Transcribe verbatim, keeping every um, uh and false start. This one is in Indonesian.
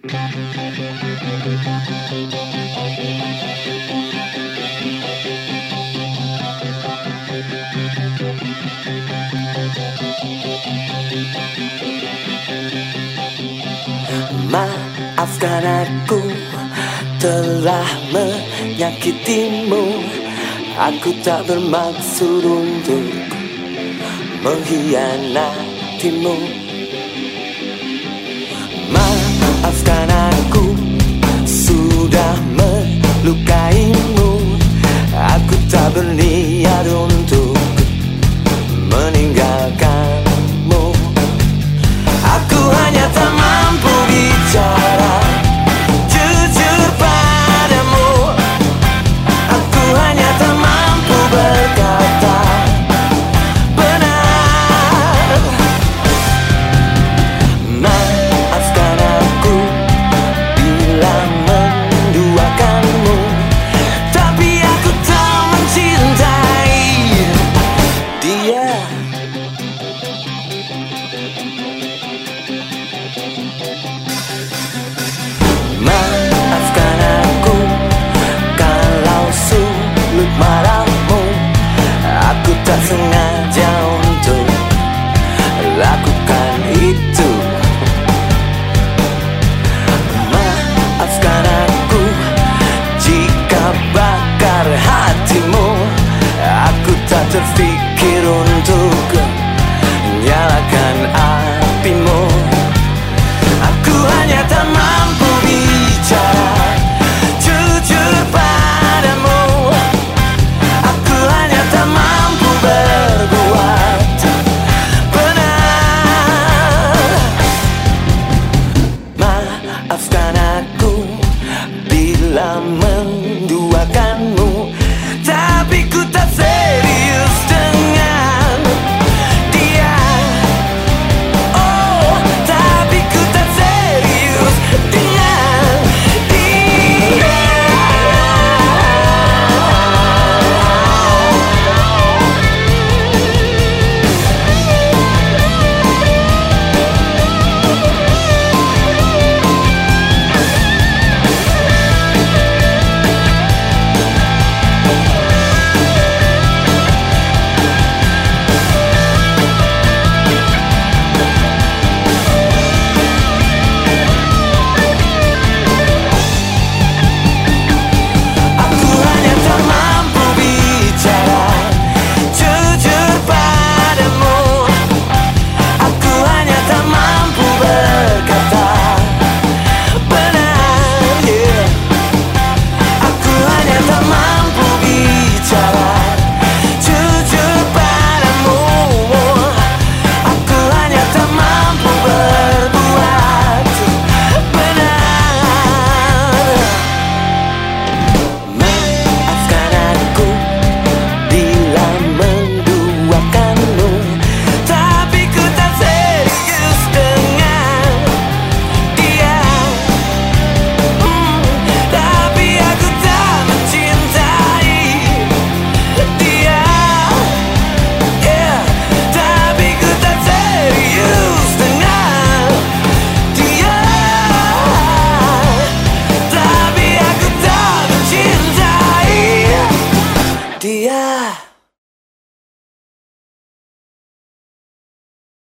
Maafkan aku telah menyakitimu. Aku tak bermaksud untuk mengkhianatimu. Maafkan aku sudah melukaimu. Aku tak berniat untuk meninggalkanmu. Aku hanya tak mampu bicara jujur padamu. Aku hanya tak mampu berkata benar. Maafkan aku bila menduakanmu, tapi aku tak mencintai dia. Maafkan aku kalau sulut marahmu. Aku tak sengaja untuk lakukan itu. Maafkan aku jika bakar hatimu. Aku tak terfikir untuk nyalakan apimu. Aku hanya tak mampu bicara jujur padamu. Aku hanya tak mampu berbuat benar. Maafkan aku bila menduakanmu, tapi ku tak serius